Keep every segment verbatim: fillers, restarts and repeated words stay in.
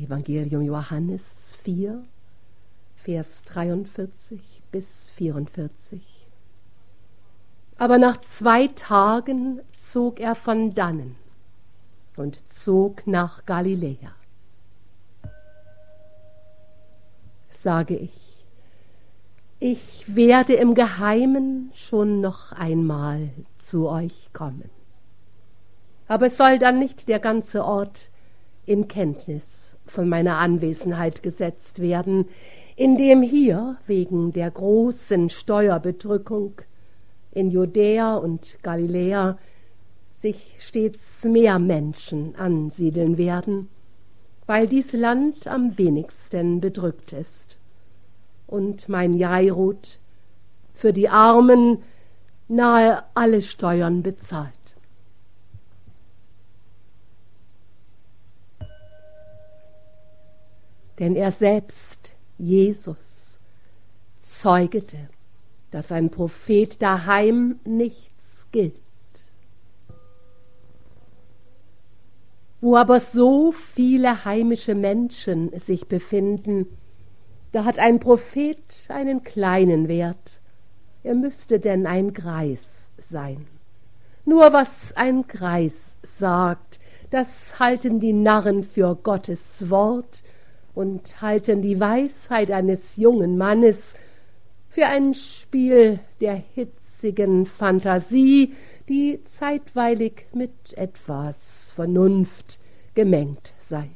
Evangelium Johannes vier, Vers dreiundvierzig bis vierundvierzig. Aber nach zwei Tagen zog er von dannen und zog nach Galiläa. Sage ich, ich werde im Geheimen schon noch einmal zu euch kommen. Aber es soll dann nicht der ganze Ort in Kenntnis von meiner Anwesenheit gesetzt werden, indem hier wegen der großen Steuerbedrückung in Judäa und Galiläa sich stets mehr Menschen ansiedeln werden, weil dies Land am wenigsten bedrückt ist und mein Jairut für die Armen nahe alle Steuern bezahlt. Denn er selbst, Jesus, zeugete, dass ein Prophet daheim nichts gilt. Wo aber so viele heimische Menschen sich befinden, da hat ein Prophet einen kleinen Wert. Er müsste denn ein Greis sein. Nur was ein Greis sagt, das halten die Narren für Gottes Wort und halten die Weisheit eines jungen Mannes für ein Spiel der hitzigen Fantasie, die zeitweilig mit etwas Vernunft gemengt sei.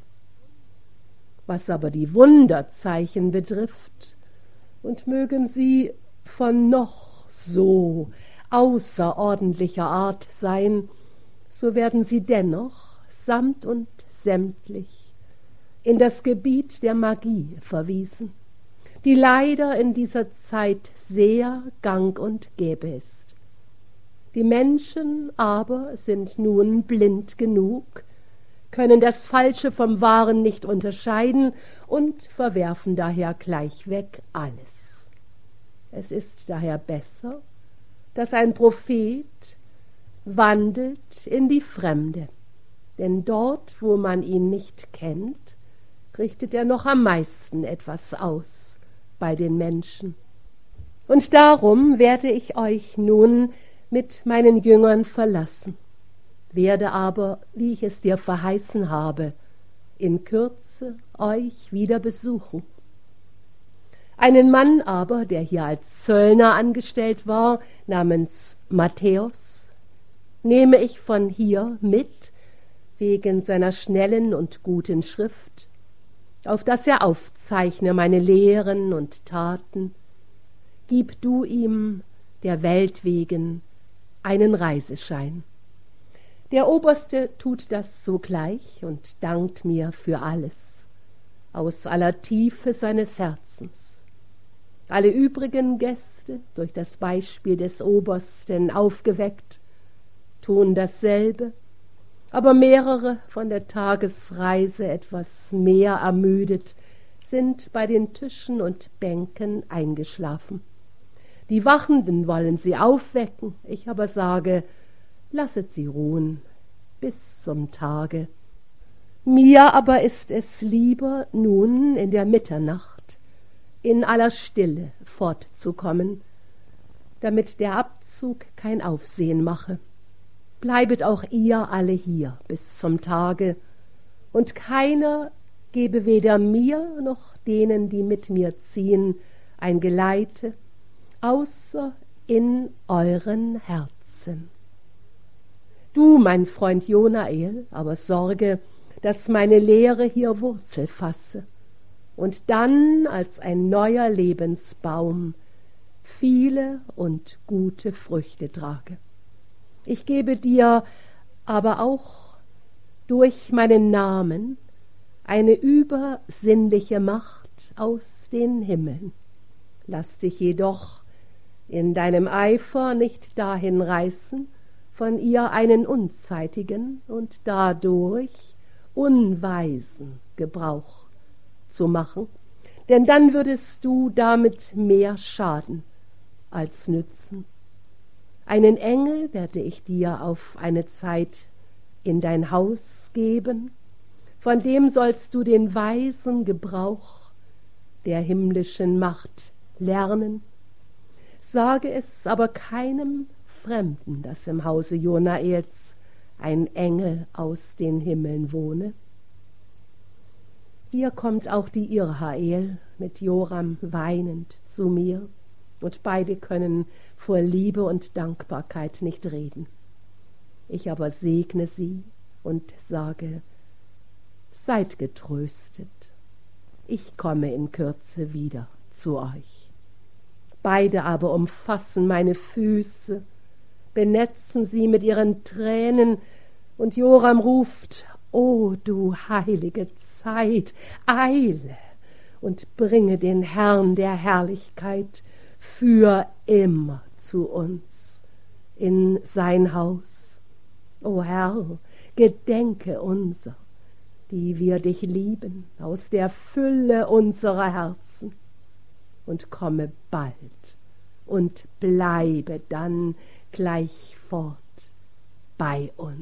Was aber die Wunderzeichen betrifft, und mögen sie von noch so außerordentlicher Art sein, so werden sie dennoch samt und sämtlich in das Gebiet der Magie verwiesen, die leider in dieser Zeit sehr gang und gäbe ist. Die Menschen aber sind nun blind genug, können das Falsche vom Wahren nicht unterscheiden und verwerfen daher gleichweg alles. Es ist daher besser, dass ein Prophet wandelt in die Fremde, denn dort, wo man ihn nicht kennt, richtet er noch am meisten etwas aus bei den Menschen. Und darum werde ich euch nun mit meinen Jüngern verlassen, werde aber, wie ich es dir verheißen habe, in Kürze euch wieder besuchen. Einen Mann aber, der hier als Zöllner angestellt war, namens Matthäus, nehme ich von hier mit, wegen seiner schnellen und guten Schrift, auf dass er aufzeichne meine Lehren und Taten. Gib du ihm der Welt wegen einen Reiseschein. Der Oberste tut das sogleich und dankt mir für alles, aus aller Tiefe seines Herzens. Alle übrigen Gäste, durch das Beispiel des Obersten aufgeweckt, tun dasselbe, aber mehrere, von der Tagesreise etwas mehr ermüdet, sind bei den Tischen und Bänken eingeschlafen. Die Wachenden wollen sie aufwecken, ich aber sage, lasset sie ruhen bis zum Tage. Mir aber ist es lieber, nun in der Mitternacht in aller Stille fortzukommen, damit der Abzug kein Aufsehen mache. Bleibet auch ihr alle hier bis zum Tage, und keiner gebe weder mir noch denen, die mit mir ziehen, ein Geleite, außer in euren Herzen. Du, mein Freund Jonael, aber sorge, dass meine Lehre hier Wurzel fasse und dann als ein neuer Lebensbaum viele und gute Früchte trage. Ich gebe dir aber auch durch meinen Namen eine übersinnliche Macht aus den Himmeln. Lass dich jedoch in deinem Eifer nicht dahin reißen, von ihr einen unzeitigen und dadurch unweisen Gebrauch zu machen, denn dann würdest du damit mehr schaden als nützen. Einen Engel werde ich dir auf eine Zeit in dein Haus geben, von dem sollst du den weisen Gebrauch der himmlischen Macht lernen. Sage es aber keinem Fremden, dass im Hause Jonaels ein Engel aus den Himmeln wohne. Hier kommt auch die Irhael mit Joram weinend zu mir, und beide können vor Liebe und Dankbarkeit nicht reden. Ich aber segne sie und sage: Seid getröstet, ich komme in Kürze wieder zu euch. Beide aber umfassen meine Füße, benetzen sie mit ihren Tränen, und Joram ruft: O du heilige Zeit, eile und bringe den Herrn der Herrlichkeit für immer zu uns in sein Haus. O Herr, gedenke unser, die wir dich lieben, aus der Fülle unserer Herzen, und komme bald und bleibe dann gleich fort bei uns.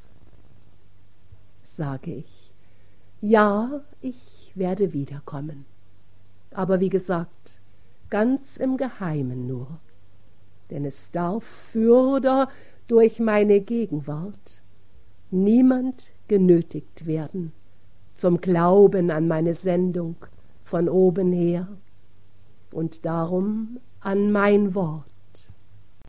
Sage ich: Ja, ich werde wiederkommen, aber wie gesagt, ganz im Geheimen nur, denn es darf fürder durch meine Gegenwart niemand genötigt werden zum Glauben an meine Sendung von oben her und darum an mein Wort,